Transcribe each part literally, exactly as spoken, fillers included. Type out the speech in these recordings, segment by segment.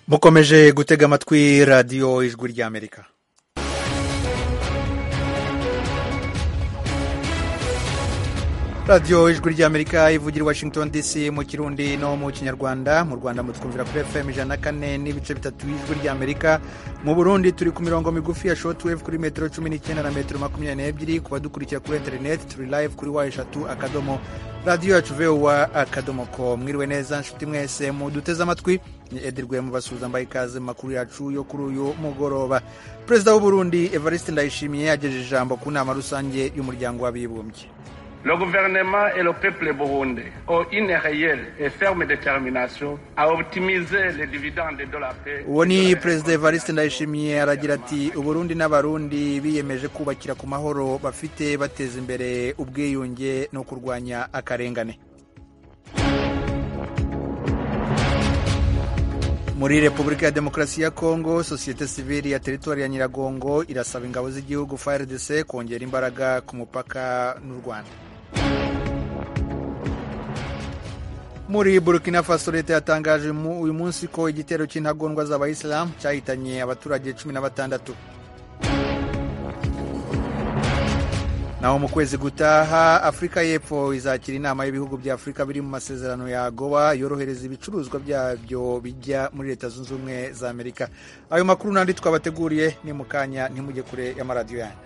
mukomeje gutega amatwi radiyo ijwi ry'amerika. radiyo ijwi ry'amerika ivugira i Washington D C mu kirundi no mu kinyarwanda. Mu Rwanda mutwumvira kuri F M ijana na kane n'ibice bitatu y'ijwi ry'amerika. Mu Burundi turi ku mirongo migufi ya shortwave kuri metero cumi n'icyenda na metero makumyabiri n'ebyiri. Ku badukurikira kuri internet turi live kuri wa eshatu akadomo radiyo yacu vowa akadomo com. Mwiriwe neza nshuti mwese muduteze amatwi, ni Edirwe mubasuhuza mbaye ikaze mu makuru yacu yo kuri uyu mugoroba. Perezida w'u Burundi Evariste Ndayishimiye yagejeje ijambo ku nama rusange y'umuryango w'abibumbye. Le gouvernement et le peuple burundais ont une réelle et ferme détermination à optimiser les dividendes de la paix. Uwo ni Perezida Evariste Ndayishimiye aragira ati Uburundi n'abarundi biyemeje kubakira ku mahoro bafite bateza imbere ubwiyunge no kurwanya akarengane. Muri Repubulika ya Demokarasi ya Kongo, sosiyete sivili ya teritori ya Nyiragongo irasaba ingabo z'igihugu F A R D C kongera imbaraga ku mupaka n'u Rwanda. Muri Burkina Faso, leta yatangaje uyu munsi ko igitero cy'intagondwa z'abayisilamu cyahitanye abaturage cumi na batandatu. Naho mu kwezi gutaha, Afurika y'Epfo izakira inama y'ibihugu bya Afurika biri mu masezerano ya AGOA yorohereza ibicuruzwa byabyo bijya muri Leta Zunze Ubumwe za Amerika. Ayo makuru n'andi twabateguriye ni mu kanya, ntimujye kure y'amaradiyo yanyu.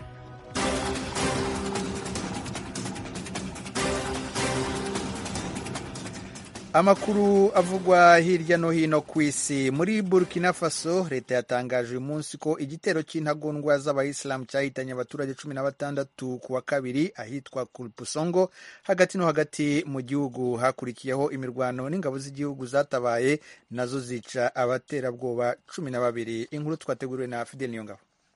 Amakuru avugwa hirya no hino ku isi. Muri Burkina Faso, leta yatangaje uyu munsi ko igitero cy'intagondwa z'abayisilamu cyahitanye abaturage cumi na batandatu ku wa kabiri ahitwa Kulpusongo, hagati no hagati mu gihugu. Hakurikiyeho imirwano n'ingabo z'igihugu zatabaye nazo zica abaterabwoba cumi na babiri. Inkuru twateguriwe na Fidel Niyongabo.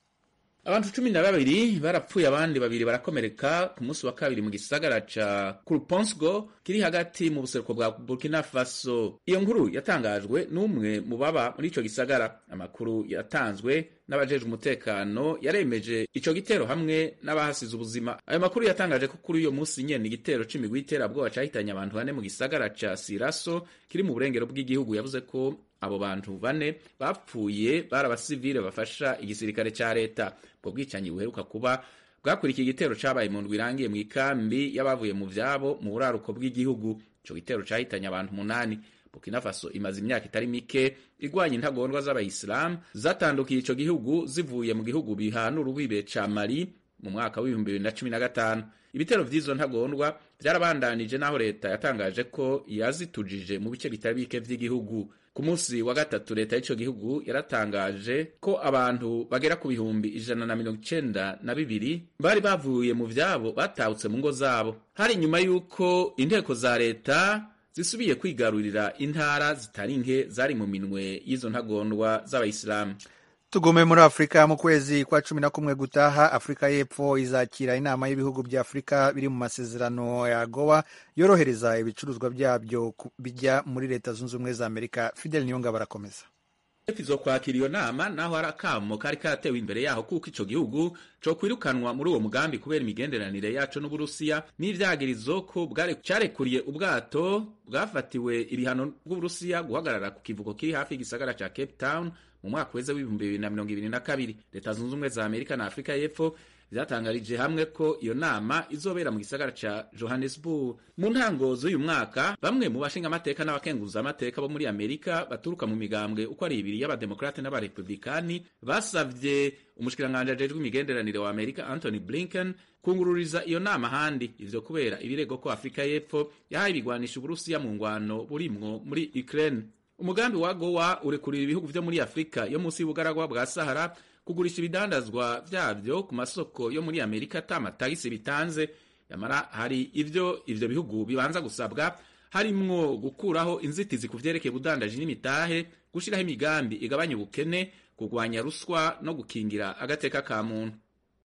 Abantu cumi na babiri barapfuye, abandi babiri barakomereka ku munsi wa kabiri mu gisagara ca Kulponsgo kiri hagati mu buseruko bwa Burkina Faso. Iyo nkuru yatangajwe n'umwe mu baba muri ico gisagara. Amakuru yatanzwe n'abajejwe umutekano yaremeje ico gitero hamwe n'abahasize ubuzima. Ayo makuru yatangaje ko kuri uyo munsi nyene igitero c'imigwi y'iterabwoba cahitanye abantu bane mu gisagara ca Siraso kiri mu burengero bw'igihugu. Yavuze ko abo bantu bane bapfuye bari abasivile bafasha igisirikare ca leta. Ubwo bwicanyi buheruka kuba bwakurikiye igitero cabaye mu ndwi irangiye mu ikambi y'abavuye mu vyabo mu buraruko bw'igihugu. Ico gitero cahitanye abantu munani. Burkina Faso imaze imyaka itari mike igwanya intagondwa z'abayisilamu zatandukiye ico gihugu zivuye mu gihugu bihana urubibe ca Mali mu mwaka w'ibihumbi bibiri na cumi na gatanu. Ibitero vy'izo ntagondwa vyarabandanije naho leta yatangaje ko yazitujije mu bice bitari bike vy'igihugu. Ku munsi wa gatatu leta y'ico gihugu yaratangaje ko abantu bagera ku bihumbi ijana na mirongo icenda na bibiri bari bavuye mu vyabo batahutse mu ngo zabo. Hari nyuma y'uko inteko za leta zisubiye kwigarurira intara zitari nke zari mu minwe y'izo ntagondwa z'abayisilamu. Tugume muri Afrika. Mu kwezi kwa cumi na kumwe gutaha, Afurika y'Epfo izakira inama y'ibihugu bya Afurika biri mu masezerano ya AGOA yorohereza ibicuruzwa byabyo bijya muri Leta Zunze Ubumwe za Amerika. Fidel Niyonga barakomeza. Efizo kwakira iyo nama naho hari akamo kari katewe imbere yaho kuko ico gihugu co kwirukanwa muri uwo mugambi kubera imigenderanire yaco n'Uburusiya n'ivyagirizo ko bware carekuriye ubwato bwafatiwe ibihano bw'Uburusiya guhagarara ku kivuko kiri hafi y'igisagara ca Cape Town mu mwaka w'ibihumbi bibiri na mirongo ibiri na kabiri. Leta Zunze Ubumwe za Amerika na Afurika y'Epfo zatangarije hamwe ko iyo nama izobera mu gisagara ca Johannesburg. Mu ntango z'uyu mwaka, bamwe mu bashinga amateka n'abakenguza amateka bo muri Amerika baturuka mu migambwe uko ari ibiri y'abademokrate n'abarepublikani basavye umushikiranganje ajejwe imigenderanire wa Amerika Anthony Blinken kungururiza iyo nama handi. Ivyo kubera ibirego ko Afurika y'Epfo yahaye ibigwanisha Uburusiya mu ngwano burimwo muri Ukraine. Umugambi wa AGOA urekurira ibihugu vyo muri Afrika yo munsi y'ubugaragwa bwa Sahara kugurisha ibidandazwa vyavyo ku masoko yo muri Amerika ata matagisi bitanze. Yamara hari ivyo ivyo bihugu bibanza gusabwa, harimwo gukuraho inzitizi ku vyerekeye ubudandaji n'imitahe, gushiraho imigambi igabanya ubukene, kugwanya ruswa no gukingira agateka ka muntu.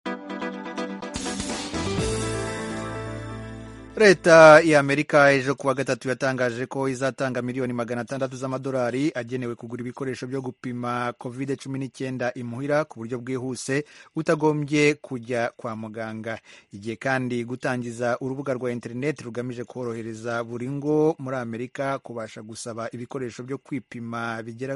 Leta ya Amerika ejo kuwa gatatu yatangaje ko izatanga miliyoni magana atandatu z'amadolari agenewe kugura ibikoresho byo gupima covid cumi n'icyenda imuhira ku buryo bwihuse utagombye kujya kwa muganga. Igiye kandi gutangiza urubuga rwa internet rugamije korohereza buri ngo muri Amerika kubasha gusaba ibikoresho byo kwipima bigera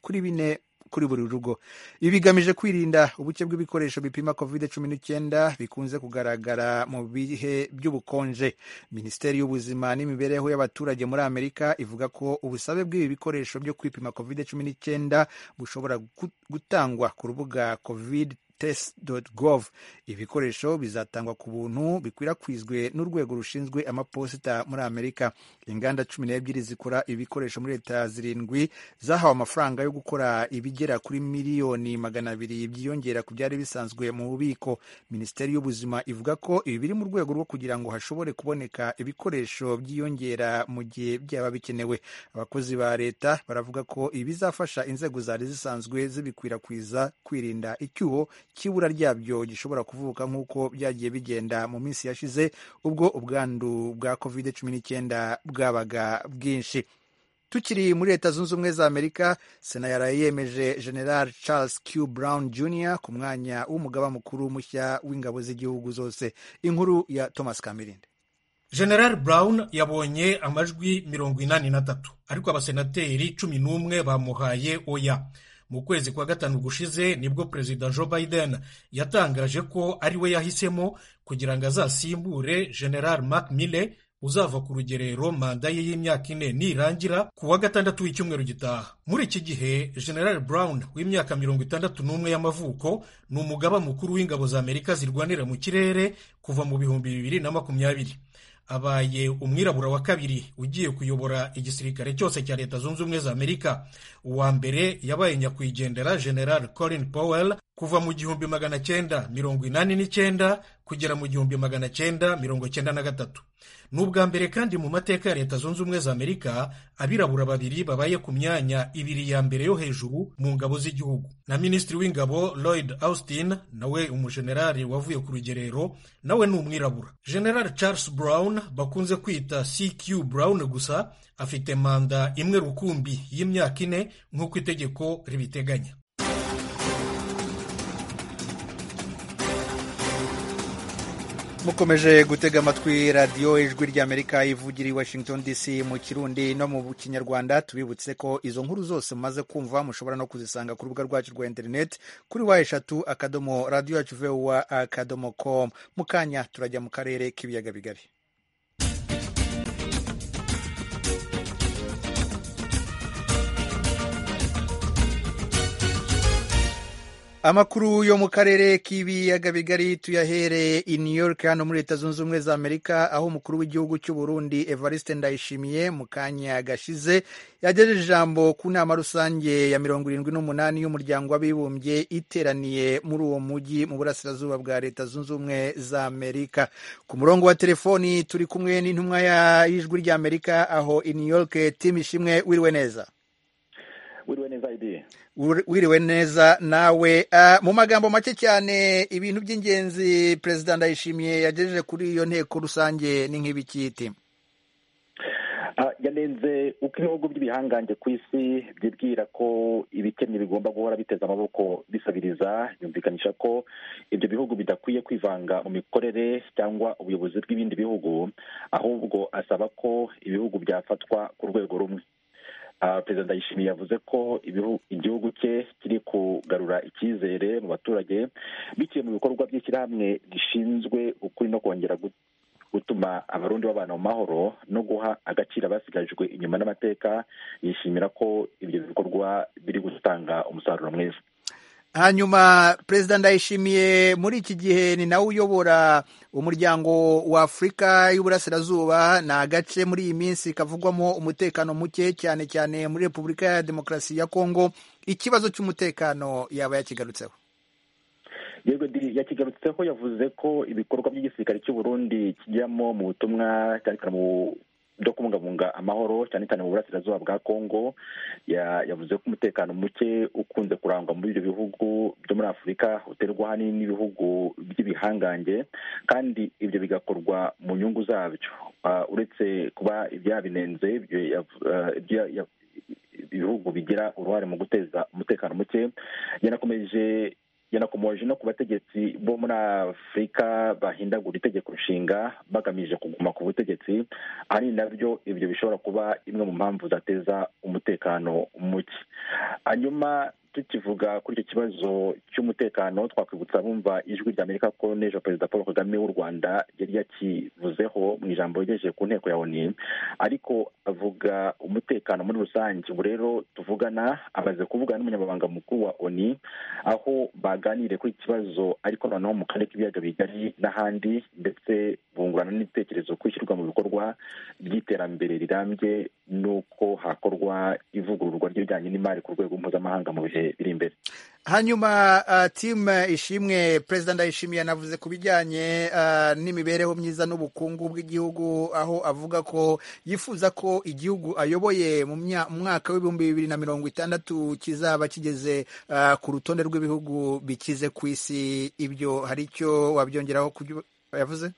kuri bine kuri buri rugo. Ibi bigamije kwirinda ubuke bw'ibikoresho bipima covid cumi n'icyenda bikunze kugaragara mu bihe by'ubukonje. Minisiteri y'ubuzima n'imibereho y'abaturage muri Amerika ivuga ko ubusabe bw'ibi bikoresho byo kwipima covid cumi n'icyenda bushobora gutangwa ku rubuga covid test dot gov. Ibikoresho bizatangwa ku buntu, bikwirakwizwe n'urwego rushinzwe amaposita muri Amerika. Inganda cumi n'ebyiri zikora ibikoresho muri leta zirindwi zahawe amafaranga yo gukora ibigera kuri miliyoni magana abiri byiyongera ku byari bisanzwe mu bubiko. Minisiteri y'ubuzima ivuga ko ibi biri mu rwego rwo kugira ngo hashobore kuboneka ibikoresho byiyongera mu gihe byaba bikenewe. Abakozi ba leta baravuga ko ibi bizafasha inzego zari zisanzwe zibikwirakwiza kwirinda icyuho cy'ibura ryabyo gishobora kuvuka nk'uko byagiye bigenda mu minsi yashize ubwo ubwandu bwa covid cumi n'icyenda bwabaga bwinshi. Tukiri muri Leta Zunze Ubumwe za Amerika, Sena yaraye yemeje General Charles Q. Brown Junior ku mwanya w'umugaba mukuru mushya w'ingabo z'igihugu zose. Inkuru ya Thomas Kamirinde. General Brown yabonye amajwi mirongo inani na tatu, ariko abasenateri cumi n'umwe bamuhaye oya. Mu kwezi kwa gatanu gushize nibwo Perezida Joe Biden yatangaje ko ari we yahisemo kugira ngo azasimbure General Mark Milley uzava ku rugerero manda ye y'imyaka ine nirangira ku wa gatandatu w'icyumweru gitaha. Muri iki gihe General Brown w'imyaka mirongo itandatu n'umwe y'amavuko ni umugaba mukuru w'ingabo za Amerika zirwanira mu kirere kuva mu bihumbi bibiri na makumyabiri. Abaye umwirabura wa kabiri ugiye kuyobora igisirikare cyose cya Leta Zunze Ubumwe za Amerika. Uwa mbere yabaye nyakwigendera General Colin Powell kuva mu gihumbi magana cyenda mirongo inani n'icyenda kugera mu gihumbi magana cyenda mirongo cyenda na gatatu. N'ubwa mbere kandi mu mateka ya Leta Zunze Ubumwe za Amerika abirabura babiri babaye ku myanya ibiri ya mbere yo hejuru mu ngabo z'igihugu. Na Minisitiri w'Ingabo Lloyd Austin nawe umujenerali wavuye ku rugerero nawe ni umwirabura. General Charles Brown bakunze kwita C Q Brown gusa afite manda imwe rukumbi y'imyaka ine nk'uko itegeko ribiteganya. Mukomeje gutega amatwi radiyo ijwi ry'Amerika ivugira i Washington D C mu Kirundi no mu Kinyarwanda. Tubibutse ko izo nkuru zose mumaze kumva mushobora no kuzisanga ku rubuga rwacu rwa internet kuri wa eshatu akadomo radio yacu voa akadomo com. Mu kanya turajya mu karere k'ibiyaga bigari. Amakuru yo mu karere k'ibiyaga bigari tuyahere i New York hano muri Leta Zunze Ubumwe za Amerika, aho umukuru w'igihugu cy'u Burundi Evariste Ndayishimiye mu kanya gashize yagejeje ijambo ku nama rusange ya mirongo irindwi n'umunani y'umuryango w'abibumbye iteraniye muri uwo mujyi mu burasirazuba bwa Leta Zunze Ubumwe za Amerika. Ku murongo wa telefoni turi kumwe n'intumwa y'ijwi ry'Amerika aho i New York, Tim Ishimwe. Wiriwe neza? Wiriwe neza idea. Wiriwe neza nawe. Uh, mu magambo make cyane ibintu by'ingenzi Perezida Ndayishimiye yagejeje kuri iyo nteko rusange ni nk'ibikiti. Uh, yanenze uko ibihugu by'ibihangange ku isi byibwira ko ibikennye bigomba guhora biteza amaboko bisabiriza. Yumvikanisha ko ibyo bihugu bidakwiye kwivanga mu mikorere cyangwa ubuyobozi bw'ibindi bihugu, ahubwo asaba ko ibihugu byafatwa ku rwego rumwe. Uh, Perezida Ndayishimiye yavuze ko igihugu cye kiri kugarura icyizere mu baturage biciye mu bikorwa by'ishyirahamwe rishinzwe ukuri no kongera gutuma abarundi babana mu mahoro no guha agaciro abasigajwe inyuma n'amateka. Yishimira ko ibyo bikorwa biri gutanga umusaruro mwiza. Hanyuma Perezida Ndayishimiye muri iki gihe ni nawe uyobora umuryango wa Afurika y'Uburasirazuba, na agace muri iyi minsi kavugwamo umutekano muke cyane cyane muri Repubulika ya Demokarasi ya Kongo. Ikibazo cy'umutekano yaba yakigarutseho? Yego yakigarutseho, yavuze ko ibikorwa by'igisirikare cy'u Burundi kijyamo mu butumwa cyane mu byo kubungabunga amahoro cyane cyane mu burasirazuba bwa Kongo. Yavuze ko umutekano muke ukunze kurangwa muri ibyo bihugu byo muri Afurika uterwa ahanini n'ibihugu by'ibihangange, kandi ibyo bigakorwa mu nyungu zabyo. Uh, uretse kuba ibyabinenze ibihugu bigira uruhare mu guteza umutekano muke, yanakomeje yanakomoje no ku bategetsi bo muri Afurika bahindagura itegeko nshinga bagamije kuguma ku butegetsi, ari nabyo ibyo bishobora kuba imwe mu mpamvu zateza umutekano muke. Hanyuma tukivuga kuri icyo kibazo cy'umutekano, twakwibutsa bumva ijwi rya Amerika ko n'ejo Perezida Paul Kagame w'u Rwanda yari yakivuzeho mu ijambo yagejeje ku nteko ya O N U, ariko avuga umutekano muri rusange. Ubu rero tuvugana amaze kuvugana n'umunyamabanga mukuru wa O N U, aho baganiriye kuri iki kibazo, ariko noneho mu karere k'ibiyaga bigari n'ahandi, ndetse bungurana n'ibitekerezo ku ishyirwa mu bikorwa by'iterambere rirambye n'uko hakorwa ivugururwa ry'ibijyanye n'imari ku rwego mpuzamahanga mu bihe biri imbere. Hanyuma uh, team Ishimwe, Perezida Ndayishimiye yanavuze ku bijyanye uh, n'imibereho myiza n'ubukungu bw'igihugu, aho avuga ko yifuza ko igihugu ayoboye mu mwaka w'ibihumbi bibiri na mirongo itandatu kizaba kigeze uh, ku rutonde rw'ibihugu bikize ku isi. Ibyo hari icyo wabyongeraho kubyo yavuze?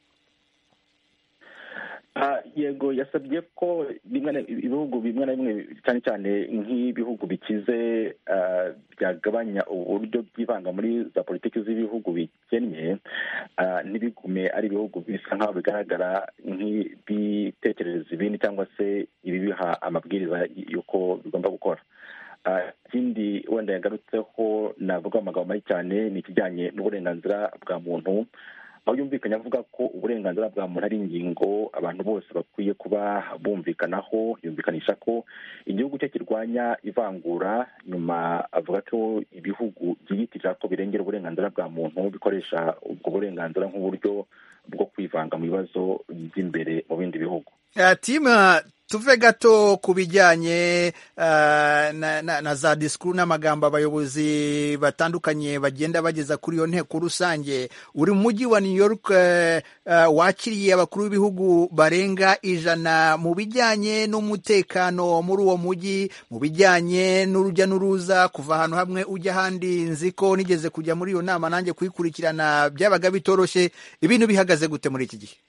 Uh, yego, yasabye ko bimwe ibihugu bimwe na bimwe cyane cyane nk'ibihugu bikize uh, byagabanya uburyo byivanga muri za politiki z'ibihugu bikennye, uh, ntibigume ari ibihugu bisa nk'aho bigaragara nk'ibitekerereza ibindi cyangwa se ibibiha amabwiriza y'uko bigomba gukora. Ikindi uh, wenda yagarutseho navuga amagambo mabi cyane ni ikijyanye n'uburenganzira bwa muntu, aho yumvikanye avuga ko uburenganzira bwa muntu ari ingingo abantu bose bakwiye kuba bumvikanaho. Yumvikanisha ko igihugu cye kirwanya ivangura, nyuma avuga ko ibihugu byiyitirira ko birengera uburenganzira bwa muntu bikoresha ubwo burenganzira nk'uburyo bwo kwivanga mu bibazo by'imbere mu bindi bihugu. Uh, Tima, tuve gato ku bijyanye uh, na, na, na za disikuru n'amagambo abayobozi batandukanye bagenda bageza kuri iyo nteko rusange. Uri mu mujyi wa New York, uh, uh, wakiriye abakuru b'ibihugu barenga ijana. Mu bijyanye n'umutekano muri uwo mujyi, mu bijyanye n'urujya n'uruza kuva ahantu hamwe ujya ahandi, nzi ko nigeze kujya muri iyo nama nanjye kuyikurikirana, byabaga bitoroshye. Ibintu bihagaze gute muri iki gihe?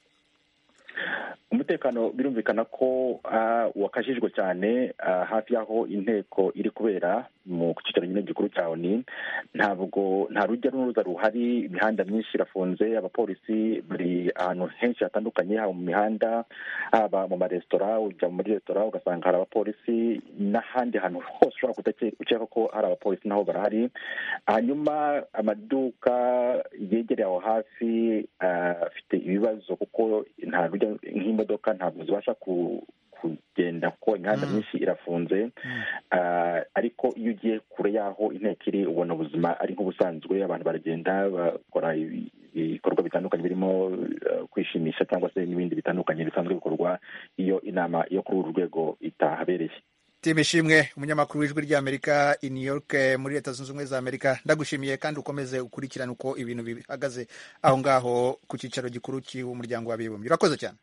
Umutekano birumvikana ko uh, wakajijwe cyane uh, hafi y'aho inteko iri kubera mu cyicaro nyine gikuru cya O N U. Ntabwo nta rujya n'uruza ruhari, imihanda myinshi irafunze, abapolisi bari ahantu henshi hatandukanye, haba mu mihanda, haba mu maresitora. Ujya muri resitora ugasanga hari abapolisi, n'ahandi hantu hose ushobora gukeka ko hari abapolisi naho barahari. Hanyuma amaduka yegereye aho hafi afite uh, ibibazo kuko nta rujya nk'imodoka ntabwo zibasha ku kugenda ko imihanda myinshi irafunze. Uh, ariko iyo ugiye kure y'aho inteko iri ubona ubuzima ari nk'ubusanzwe, abantu baragenda bakora ibikorwa bitandukanye birimo uh, kwishimisha cyangwa se n'ibindi bitandukanye bisanzwe bikorwa iyo inama yo kuri uru rwego itahabereye. Tim Ishimwe, umunyamakuru w'ijwi ry'Amerika i New York muri Leta Zunze Ubumwe za Amerika, ndagushimiye kandi ukomeze ukurikirana uko ibintu bihagaze aho ngaho ku cyicaro gikuru cy'umuryango w'abibumbye. Urakoze cyane.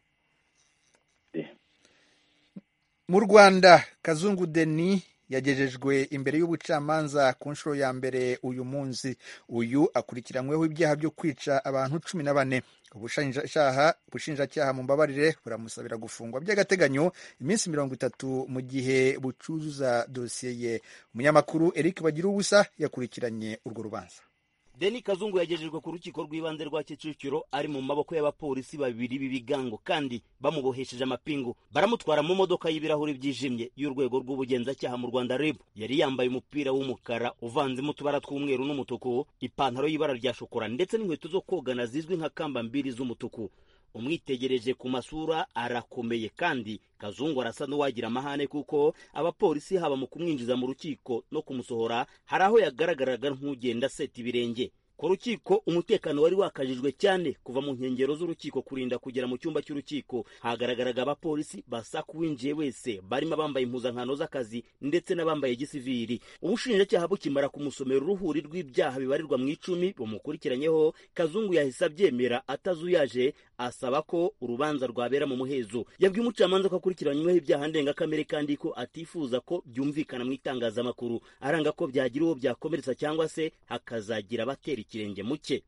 Mu Rwanda, Kazungu Denis yagejejwe imbere y'ubucamanza ku nshuro ya mbere uyu munsi. Uyu akurikiranyweho ibyaha byo kwica abantu cumi na bane. Ubushinjacyaha ubushinjacyaha mu mbabarire buramusabira gufungwa by'agateganyo iminsi mirongo itatu mu gihe bucuzuza dosiye ye. Umunyamakuru Eric Bagiruwubusa yakurikiranye urwo rubanza. Denis Kazungu yagejejwe ku rukiko rw'ibanze rwa Kicukiro ari mu maboko y'abapolisi babiri b'ibigango kandi bamubohesheje amapingu. Baramutwara mu modoka y'ibirahuri byijimye y'urwego rw'ubugenzacyaha mu Rwanda R I B. Yari yambaye umupira w'umukara uvanzemo utubara tw'umweru n'umutuku, ipantaro y'ibara rya shokora ndetse n'inkweto zo kogana zizwi nka kamba mbiri z'umutuku. Umwitegereje ku masura arakomeye kandi Kazungu arasa n'uwagira amahane kuko abapolisi haba mu kumwinjiza mu rukiko no kumusohora hari aho yagaragaraga nk'ugenda seta ibirenge. Ku rukiko umutekano wari wakajijwe cyane kuva mu nkengero z'urukiko kurinda kugera mu cyumba cy'urukiko. Hagaragaraga abapolisi basa kuwinjiye wese barimo bambaye impuzankano z'akazi ndetse n'abambaye gisivili. Ubushinjacyaha bukimara kumusomera uruhuri rw'ibyaha bibarirwa mu icumi bumukurikiranyeho, Kazungu yahise abyemera atazuyaje, asaba ko urubanza rwabera mu muhezo. Yabwiye umucamanza ko akurikiranyweho ibyaha ndengakamere kandi ko atifuza ko byumvikana mu itangazamakuru, aranga ko byagira uwo byakomeretsa cyangwa se hakazagira abatera ikirenge muke.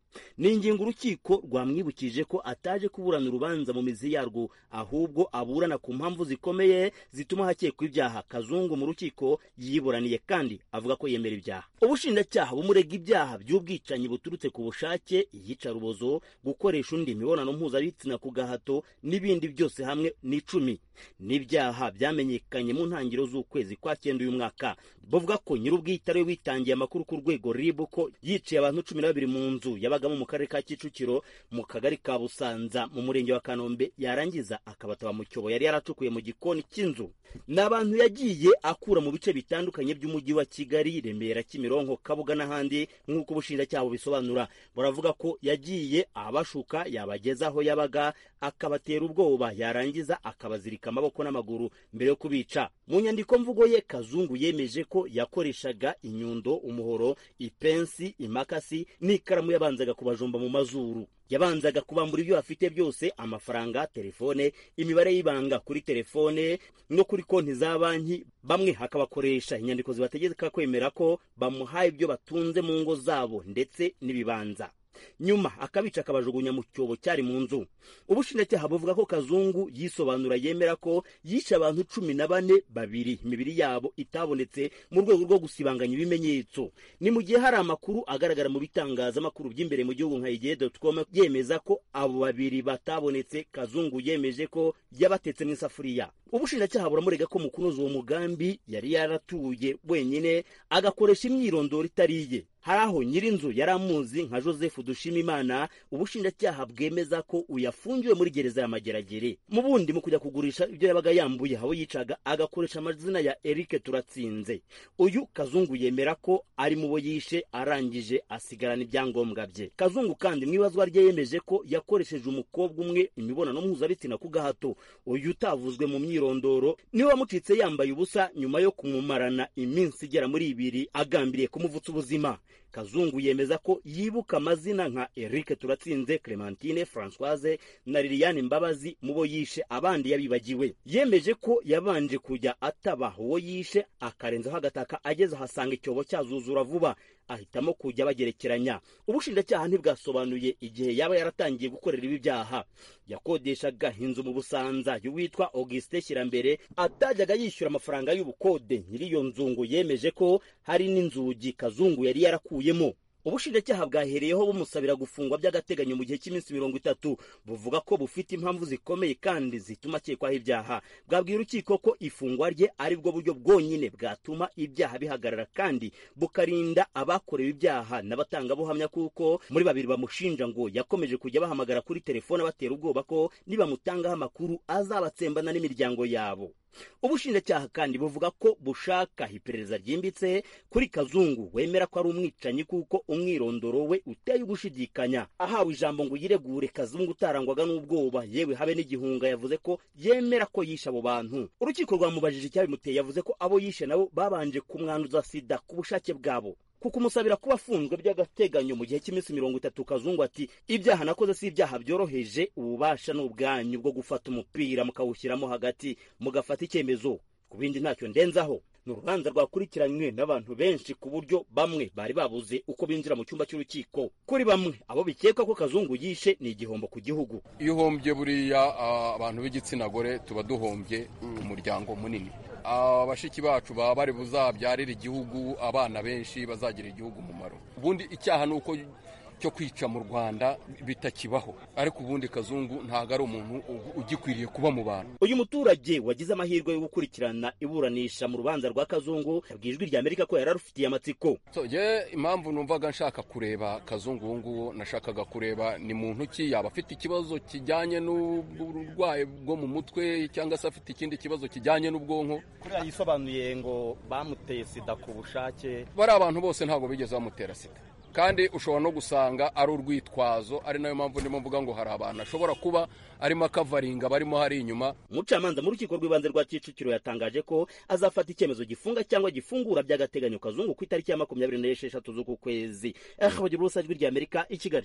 ni ingingo urukiko rwamwibukije ko ataje kuburana urubanza mu mizi yarwo, ahubwo aburana ku mpamvu zikomeye zituma hakekwa ibyaha. Kazungu mu rukiko yiburaniye kandi avuga ko yemera ibyaha. Ubushinjacyaha bumurega ibyaha by'ubwicanyi buturutse ku bushake, iyicarubozo, gukoresha undi imibonano mpuzabitsina ku gahato n'ibindi byose hamwe n'icumi. N'ibyaha byamenyekanye mu ntangiriro z'ukwezi kwa cyenda uyu mwaka. Bavuga ko nyir'ubwite ari we witangiye amakuru ku rwego R I B ko yiciye abantu cumi na babiri mu nzu yabagamo mu karere ka Kicukiro mu kagari ka Busanza mu murenge wa Kanombe, yarangiza akabataba mu cyobo yari yaracukuye mu gikoni cy'inzu. N'abantu yagiye akura mu bice bitandukanye by'umujyi wa Kigali, Remera, Kimironko, Kabuga n'ahandi nk'uko ubushinjacyaha bubisobanura. Buravuga ko yagiye abashuka, yabageza aho yabaga, akabatera ubwoba, yarangiza akabazirika amaboko n'amaguru mbere yo kubica. Mu nyandiko mvugo ye, Kazungu yemeje ko yakoreshaga inyundo, umuhoro, ipensi, imakasi n'ikaramu yabanzaga kubajomba mu mazuru. Yabanzaga kubambura ibyo afite byose, amafaranga, telefone, imibare y'ibanga kuri telefone no kuri konti za banki. Bamwe hakabakoresha inyandiko zibategeka kwemera ko bamuhaye ibyo batunze mu ngo zabo ndetse n'ibibanza. Nyuma akabica akabajugunya mu cyobo cyari mu nzu. Ubushinjacyaha buvuga ko Kazungu yisobanura yemera ko yishe abantu cumi na bane, babiri imibiri yabo itabonetse mu rwego rwo gusibanganya ibimenyetso. Ni mu gihe hari amakuru agaragara mu bitangazamakuru by'imbere mu gihugu nka igihe dot com yemeza ko abo babiri batabonetse. Kazungu yemeje ko yabatetse mu isafuriya. Ubushinjacyaha buramurega ko mu kunoza uwo mugambi yari yaratuye wenyine agakoresha imyirondoro itariye. Hari aho nyir'inzu yari amuzi nka Joseph Dushimimana. Ubushinjacyaha bwemeza ko uyafungiwe muri gereza ya Mageragere. Mu bundi mu kujya kugurisha ibyo yabaga yambuye aho yicaga agakoresha amazina ya Eric Turatsinze. Uyu Kazungu yemera ko ari mu bo yishe arangije asigarana ibyangombwa bye. Kazungu kandi mu ibazwa rye yemeje ko yakoresheje umukobwa umwe imibonano mpuzabitsina ku gahato. Uyu utavuzwe mu myirondoro niwe wamucitse yambaye ubusa nyuma yo kumumarana iminsi igera muri ibiri agambiriye kumuvutsa ubuzima. Kazungu yemeza ko yibuka amazina nka Eric Turatsinze, Clementine, Françoise na Liliane Mbabazi mu bo yishe, abandi yabibagiwe. Yemeje ko yabanje kujya ataba uwo yishe akarenzaho agataka, ageze ahasanga icyobo cyazuzura vuba ahitamo kujya bagerekeranya. Ubushinjacyaha ntibwasobanuye igihe yaba yaratangiye gukorera ibi byaha. Yakodeshaga inzu mu Busanza y'uwitwa Auguste Shyirambere, atajyaga yishyura amafaranga y'ubukode. Nyiri iyo nzu ngo yemeje ko hari n'inzugi Kazungu yari yarakuyemo. Ubushinjacyaha bwahereyeho bumusabira gufungwa by'agateganyo mu gihe cy'iminsi mirongo itatu. Buvuga ko bufite impamvu zikomeye kandi zituma akekwaho ibyaha. Bwabwiye urukiko ko ifungwa rye ari bwo buryo bwonyine bwatuma ibyaha bihagarara kandi bukarinda abakorewe ibyaha n'abatangabuhamya, kuko muri babiri bamushinja ngo yakomeje kujya bahamagara kuri telefone batera ubwoba ko nibamutangaho amakuru azabatsembana n'imiryango yabo. Ubushinjacyaha kandi buvuga ko bushaka iperereza ryimbitse kuri Kazungu wemera ko ari umwicanyi, kuko umwirondoro we uteye ugushidikanya. Ahawe ijambo ngo yiregure, Kazungu utarangwaga n'ubwoba yewe habe n'igihunga yavuze ko yemera ko yishe abo bantu. Urukiko rwamubajije icyabimuteye, yavuze ko abo yishe nabo babanje kumwanduza sida ku bushake bwabo. Kuko umusabira kuba afunzwe by'agateganyo mu gihe cy'iminsi mirongo itatu, Kazungu ati ibyaha nakoze si ibyaha byoroheje, ububasha n'ubwanyu bwo gufata umupira mukawushyiramo hagati mugafata icyemezo, ku bindi ntacyo ndenzaho. Ni urubanza rwakurikiranywe n'abantu benshi ku buryo bamwe bari babuze uko binjira mu cyumba cy'urukiko. Kuri bamwe abo bikeka ko Kazungu yishe ni igihombo ku gihugu. Iyo uhombye buriya abantu b'igitsina gore tuba duhombye umuryango munini. Abashiki bacu baba bari buzabyarira igihugu abana benshi bazagira igihugu umumaro. Ubundi icyaha ni uko cyo kwica mu Rwanda bitakibaho, ariko ubundi Kazungu ntago ari umuntu ugikwiriye kuba mu bantu. Uyu muturage wagize amahirwe yo gukurikirana iburanisha mu rubanza rwa Kazungu yabwiye Ijwi rya Amerika ko yararufitiye amatsiko. So je impamvu numvaga nshaka kureba Kazungu ubu ngubu nashakaga kureba ni muntu ki yaba afite ikibazo kijyanye n'uburwayi bwo mu mutwe cyangwa se afite ikindi kibazo kijyanye n'ubwonko. Kuri yisobanuye ngo bamuteye sida ku bushake. Bari abantu bose ntago bigeze bamutera sida, kandi ushobora no gusanga ari urwitwazo. Ari nayo mpamvu ndimo mvuga ngo hari abantu ashobora kuba arimo akavaringa barimo hari inyuma. Umucamanza mu rukiko rw'ibanze rwa Kicukiro yatangaje ko azafata icyemezo gifunga cyangwa gifungura by'agateganyo Kazungu ku itariki ya makumyabiri n'esheshatu z'uku kwezi. Ahabagira ubusa Ijwi rya Amerika i Kigali.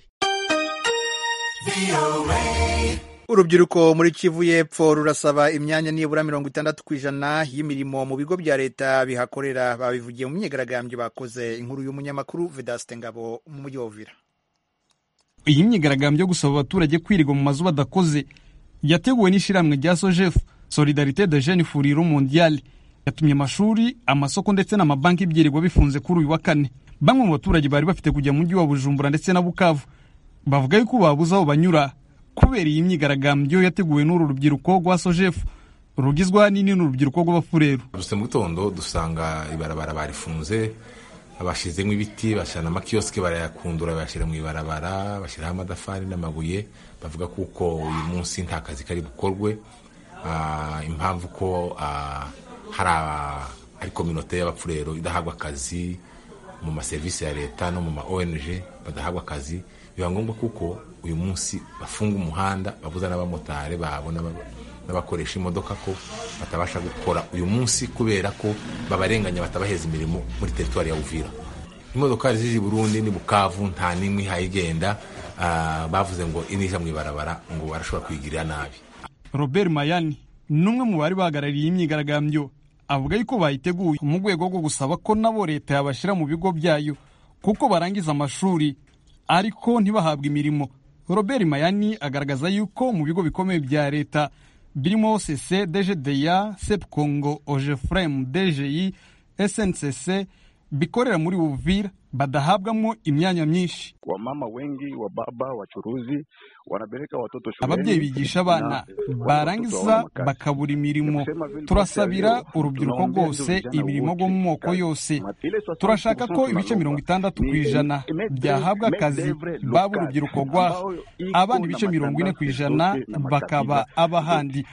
Urubyiruko muri Kivu y'Epfo rurasaba imyanya nibura mirongo itandatu ku ijana y'imirimo mu bigo bya leta bihakorera. Babivugiye mu myigaragambyo bakoze. Inkuru y'umunyamakuru Vedaste Ngabo mu mujyi wa Uvira. iyi myigaragambyo yo gusaba abaturage kwirirwa mu mazu badakoze yateguwe n'ishyirahamwe rya Sojefu Solidarité de Jeunes Fouriro Mondiale yatumye amashuri, amasoko ndetse n'amabanki byirirwa bifunze kuri uyu wa kane. Bamwe mu baturage bari bafite kujya mu mujyi wa Bujumbura ndetse na Bukavu bavuga yuko babuze aho banyura kubera iyi myigaragambyo yateguwe n'uru rubyiruko rwa Sojefu rugizwe ahanini n'urubyiruko rw'Abafurero. Duse mu gitondo dusanga ibarabara barifunze, abashizemo ibiti, bashana amakioske barayakundura, bashyira mu ibarabara, bashyiraho amadafari n'amabuye, bavuga kuko uyu munsi nta kazi kari bukorwe. Uh, impamvu ko uh, hari ari communauté y'Abafurero idahabwa akazi mu maserivisi ya leta no mu ma O N G, badahabwa akazi. Biba ngombwa kuko uyu munsi bafunga umuhanda, babuza n'abamotari babo n'abakoresha imodoka ko batabasha gukora uyu munsi kubera ko babarenganya, batabaheza imirimo muri territoire ya Uvira. Imodoka zije Burundi ni Bukavu nta nimwe hayigenda. Uh, bavuze ngo inija mu ibarabara ngo barashobora kwigirira nabi. Robert Mayani numwe mu bari bahagarariye imyigaragambyo avuga yuko bayiteguye mu rwego rwo gusaba ko nabo leta yabashyira mu bigo byayo kuko barangiza amashuri ariko ntibahabwe imirimo. Robert Mayani agaragaza yuko mu bigo bikomeye bya leta birimo O C C, D G D A, S E P Congo, O G F R E M, D G I, S N C C bikorera muri Uvira badahabwamo imyanya myinshi. Wamama wengi wa baba wachuruzi wanapeleka watoto shule. Ababyeyi bigisha abana barangiza bakabura imirimo. Turasabira urubyiruko rwose imirimo rwo mu moko yose. Turashaka ko ibice mirongo itandatu ku ijana byahabwa akazi baba urubyiruko rwaho, abandi ibice mirongo ine ku ijana bakaba abahandi.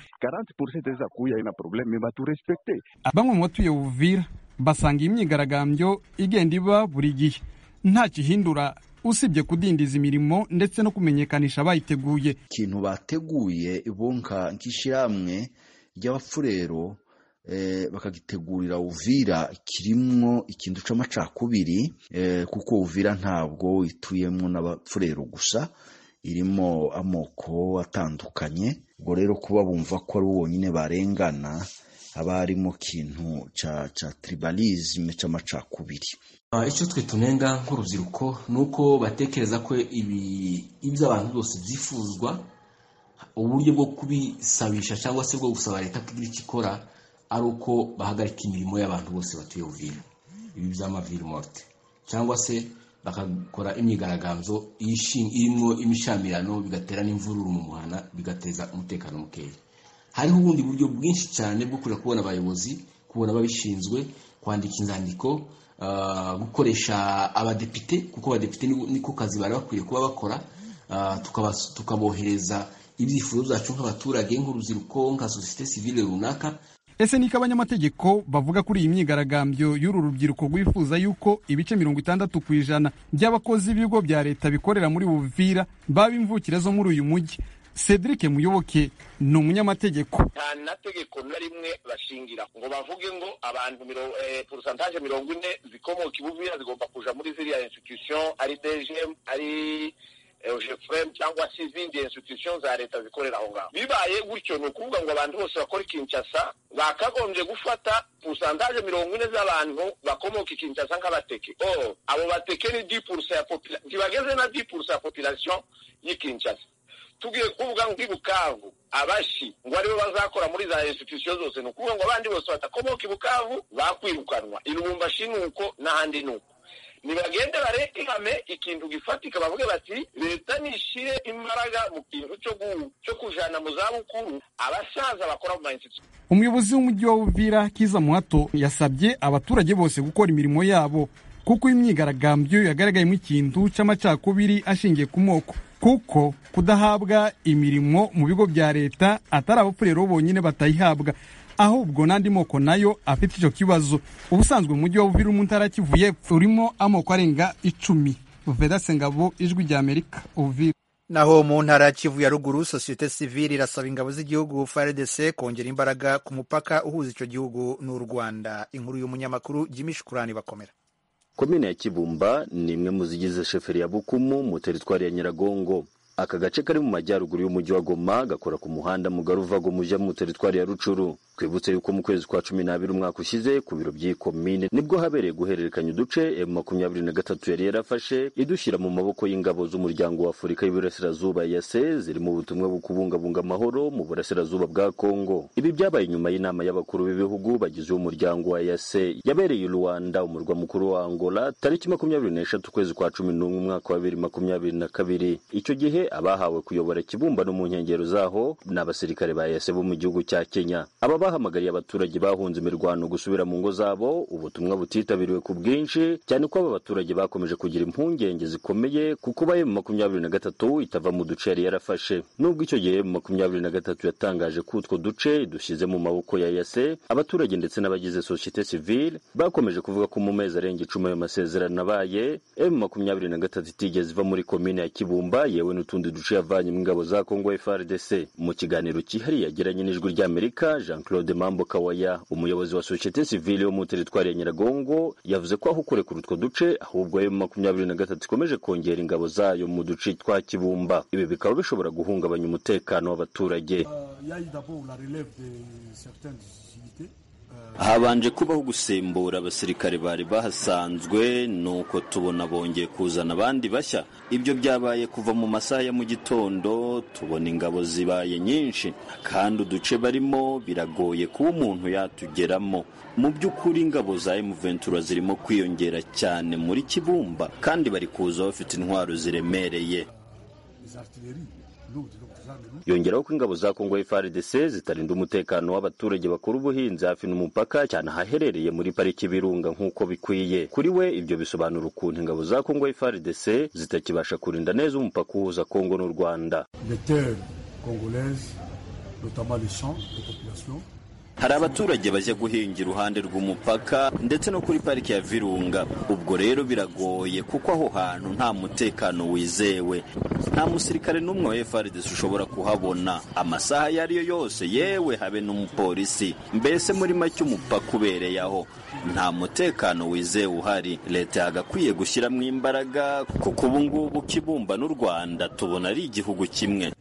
Bamwe mu batuye Uvira basanga imyigaragambyo igenda iba buri gihe nta kihindura usibye kudindiza imirimo ndetse no kumenyekanisha abayiteguye. Ikintu bateguye ibonka nk'ishyirahamwe ry'Abafurero eh, bakagitegurira Uvira kirimwo ikintu c'amacakubiri eh, kuko Uvira ntabwo ituyemwo n'Abafurero gusa, irimo amoko atandukanye. Ubwo rero kuba bumva ko ari wonyine barengana haba harimo kintu ca ca tribalisme c'amacakubiri. Uh, icyo twe tunenga nk'urubyiruko nuko batekereza ko ibi ibyo abantu bose byifuzwa, uburyo bwo kubisabisha cyangwa se bwo gusaba leta kugira ikikora ari uko bahagarika imirimo y'abantu bose batuye Uvira, ibi by'amaville morte, cyangwa se bakakora imyigaragambyo irimo imishamirano bigatera n'imvururu mu muhana bigateza umutekano mukeya. Hariho ubundi buryo bwinshi cyane bwo kujya kubona abayobozi, kubona ababishinzwe, kwandika inzandiko, uh, gukoresha abadepite kuko abadepite niko kazi bari bakwiye kuba bakora, uh, tukabohereza ibyifuzo byacu nk'abaturage, nk'urubyiruko, nka societe civile runaka. Ese niko abanyamategeko bavuga kuri iyi myigaragambyo y'uru rubyiruko rwifuza yuko ibice mirongo itandatu ku ijana by'abakozi b'ibigo bya leta bikorera muri Uvira baba imvukire zo muri uyu mujyi? Cedric Muyoboke ni umunyamategeko. Nta nategeko na rimwe bashingira ngo bavuge ngo abantu eh, pourcentage mirongo ine zikomoka Uvira zigomba kuja muri ziriya institution, ari D G M, ari O G F R E M cyangwa se izindi institution za leta zikorera aho ngaho. Bibaye gutyo ni ukuvuga ngo abantu bose bakora Kinshasa bakagombye gufata pourcentage mirongo ine z'abantu bakomoka Kinshasa nk'abateke. Oh, abo bateke ni dix pour cent ya population, ntibageze na dix pour cent ya population y'i Kinshasa. Tugiye kuvuga ngo Bukavu abashi ngo aribo bazakora muri za institution zose, no kuvuga ngo abandi bose batakomoka Bukavu bakwirukanwa. Ilubumbashi nuko n'ahandi nuko. Nibagende barekame ikintu gifatika bavuge bati leta nishire imbaraga mu kintu cyo cyo kujana mu zabukuru abasaza bakora mu institution. Umuyobozi w'umujyi wa Uvira Kiza Muhato yasabye abaturage bose gukora imirimo yabo kuko imyigaragambyo yagaragayemo ikintu c'amacakubiri ashingiye ku moko, kuko kudahabwa imirimo mu bigo bya leta atari Abafurero bonyine batayihabwa, ahubwo n'andi moko nayo afite icyo kibazo. Ubusanzwe umujyi wa Uvira mu ntara Kivu y'Epfo urimo amoko arenga icumi. Vedaste Ngabo, Ijwi rya Amerika, Uvira. Naho mu ntara Kivu ya ruguru societe civile irasaba ingabo z'igihugu F A R D C kongera imbaraga ku mupaka uhuza icyo gihugu n'u Rwanda. Inkuru y'umunyamakuru Jimmy Shukurani bakomera. Komine ya Kibumba ni imwe mu zigize sheferi ya Bukumu mu teritwari ya Nyiragongo. Aka gace kari mu majyaruguru y'umujyi wa Goma gakora ku muhanda mugari uva go muja mu teritwari ya Rucuru. twibutse yuko mu kwezi kwa cumi n'abiri umwaka ushize ku biro by'ikomine nibwo habereye guhererekanya uduce M makumyabiri na gatatu yari yarafashe idushyira mu maboko y'ingabo z'umuryango wa Afurika y'Iburasirazuba E A C ziri mu butumwa bwo kubungabunga amahoro mu burasirazuba bwa Kongo. Ibi byabaye nyuma y'inama y'abakuru b'ibihugu bagize umuryango wa E A C yabereye i Luanda, umurwa mukuru wa Angola, tariki makumyabiri n'eshatu ukwezi kwa cumi n'umwe umwaka wa bibiri makumyabiri na kabiri. Icyo gihe abahawe kuyobora Kibumba no mu nkengero zaho n'abasirikare ba E A C bo mu gihugu cya Kenya. Aba bahamagariye abaturage bahunze imirwano gusubira mu ngo zabo, ubutumwa butitabiriwe ku bwinshi, cyane ko aba baturage bakomeje kugira impungenge zikomeye kuko ba M makumyabiri na gatatu itava mu duce yari yarafashe. Nubwo icyo gihe M makumyabiri na gatatu yatangaje ko utwo duce dushyize mu maboko ya E A C, abaturage ndetse n'abagize societe civile bakomeje kuvuga ko mu mezi arenga icumi ayo masezerano abaye, M makumyabiri na gatatu itigeze iva muri komine ya Kibumba yewe n'utundi duce yavanye mu ngabo za Kongo F A R D C. Mu kiganiro cyihariye yagiranye n'ijwi ry'Amerika, Jean-Claude Mambo Kawaya, umuyobozi wa societe civile yo mu teritwari ya Nyiragongo, yavuze ko aho kurekura utwo duce ahubwo M makumyabiri na gatatu ikomeje kongera ingabo zayo mu duce twa Kibumba. Ibi bikaba bishobora guhungabanya umutekano w'abaturage. Habanje kubaho gusembura abasirikare bari bahasanzwe, nuko tubona bongeye kuzana abandi bashya. Ibyo byabaye kuva mu masaha ya mu gitondo, tubona ingabo zibaye nyinshi kandi uduce barimo biragoye kuba umuntu yatugeramo. Mu by'ukuri ingabo za M vingt-trois zirimo kwiyongera cyane muri Kibumba kandi bari kuza bafite intwaro ziremereye. Yongeraho ko ingabo za Kongo F A R D C zitarinda umutekano w'abaturage bakora ubuhinzi hafi n'umupaka, cyane ahaherereye muri pariki Birunga nk'uko bikwiye. Kuri we ibyo bisobanura ukuntu ingabo za Kongo F A R D C zitakibasha kurinda neza umupaka uhuza Kongo n'u Rwanda. Hari abaturage bajya guhinga iruhande rw'umupaka ndetse no kuri pariki ya Virunga. Ubwo rero biragoye kuko aho hantu nta mutekano wizewe. Nta musirikare n'umwe wa F A R D C ushobora kuhabona amasaha yari yo yose, yewe habe n'umupolisi. Mbese muri make umupaka ubereye aho nta mutekano wizewe uhari. Leta yagakwiye gushyiramo imbaraga kuko ubu ngubu Kibumba n'u Rwanda tubona ari igihugu kimwe.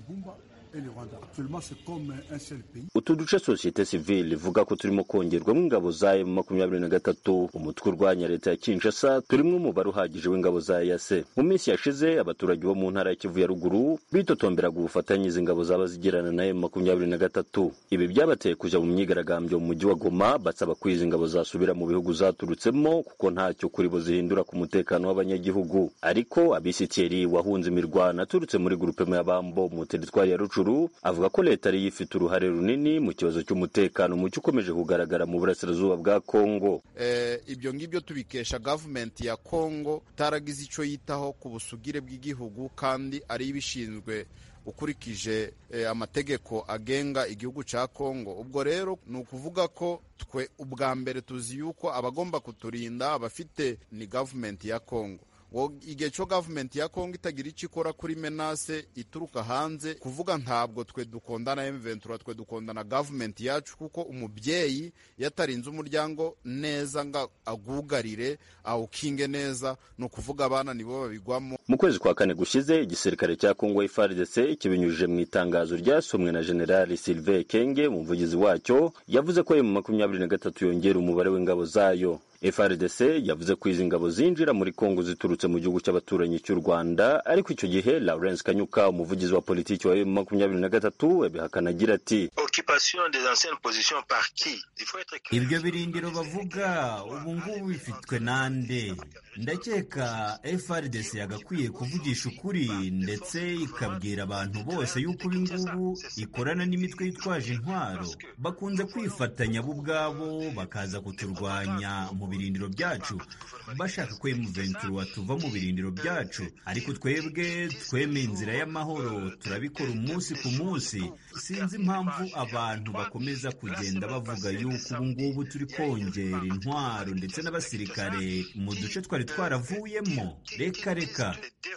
Utu duce societe civile ivuga ko turimo kongerwamo ingabo za M makumyabiri na gatatu, umutwe urwanya leta ya Kinshasa, turimo umubare uhagije w'ingabo za E A C. Mu minsi yashize abaturage bo mu ntara ya Kivu ya ruguru bitotomberaga ubufatanye izi ngabo zaba zigirana na M makumyabiri na gatatu. Ibi byabateye kujya mu myigaragambyo mu mujyi wa Goma basaba ko izi ngabo zasubira mu bihugu zaturutsemo kuko ntacyo kuri bo zihindura ku mutekano w'abanyagihugu. Ariko Abisitieri wahunze imirwano aturutse muri grupema y'Abambo mu teritwari ya Rucuru avuga ko leta ari yifite uruhare runini mu kibazo cy'umutekano mucyo ukomeje kugaragara mu burasirazuba bwa Kongo. Eh, ibyo ngibyo tubikesha government ya Kongo taragize icyo yitaho ku busugire bw'igihugu kandi ari ibishinzwe ukurikije eh, amategeko agenga igihugu ca Kongo. Ubwo rero ni ukuvuga ko twe ubwa mbere tuzi yuko abagomba kuturinda abafite ni government ya Kongo. Igihe cyo government ya Kongo itagira icyo ikora kuri menace ituruka hanze, kuvuga ntabwo twe dukondana M vingt-trois, twe dukondana government yacu kuko umubyeyi yatarinze umuryango neza nga agugarire awukinge neza, no kuvuga abana nibo babigwamo. Mu kwezi kwa kane gushize igisirikare cya Kongo F A R D C kibinyujije mu itangazo ryasomwe na General Sylvain Kenge, umuvugizi wacyo, yavuze ko M makumyabiri na gatatu yongera umubare w'ingabo zayo. F A R D C yavuze ko izi ngabo zinjira muri Kongo ziturutse mu gihugu cy'abaturanyi cy'u Rwanda, ariko icyo gihe Lawrence Kanyuka, umuvugizi wa politiki wa M makumyabiri na gatatu, yabihakana agira ati ibyo birindiro bavuga ubu ngubu bifitwe nande. Ndakeka F A R D C yagakwiye kuvugisha ukuri ndetse ikabwira abantu bose yuko ubu ngubu ikorana n'imitwe yitwaje intwaro, bakunze kwifatanya bo ubwabo bakaza kuturwanya mu birindiro byacu bashaka ko M vingt-trois tuva mu birindiro byacu, ariko twebwe twemeye inzira y'amahoro, turabikora umunsi ku munsi. Sinzi impamvu abantu bakomeza kugenda bavuga yuko ubu ngubu turi kongera intwaro ndetse n'abasirikare mu duce twari twaravuyemo. Reka reka.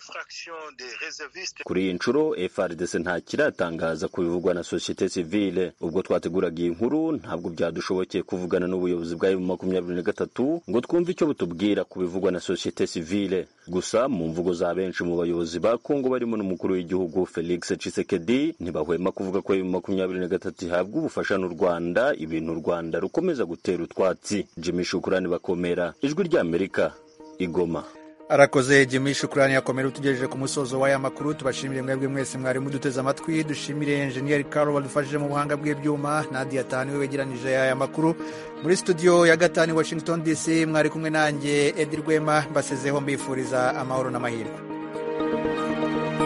Kuri iyi nshuro F A R D C nta kiratangaza ku bivugwa na societe civile. Ubwo twateguraga iyi nkuru ntabwo byadushobokeye kuvugana n'ubuyobozi bwa M makumyabiri na gatatu ngo twumve icyo butubwira ku bivugwa na societe civile. gusa mu mvugo za benshi mu bayobozi ba Kongo barimo n'umukuru w'igihugu Felix Tshisekedi ntibahwema kuvuga ko M makumyabiri na gatatu ihabwa ubufasha n'u Rwanda, ibintu u Rwanda rukomeza gutera utwatsi. Jimmy Shukrani Bakomera, Ijwi ry'Amerika, Igoma. Arakoze Jimmy Shukrani yakomera utugejeje ku musozo w'aya makuru. Tubashimire mwebwe mwese mwari muduteze amatwi, dushimire engineer Carlo wadufashije mu buhanga bw'ibyuma, Nadia Tani wegeranije aya makuru muri studio ya gatanu Washington D C. Mwari kumwe nanjye Edi Rwema, mbasezeho mbifuriza amahoro n'amahirwe.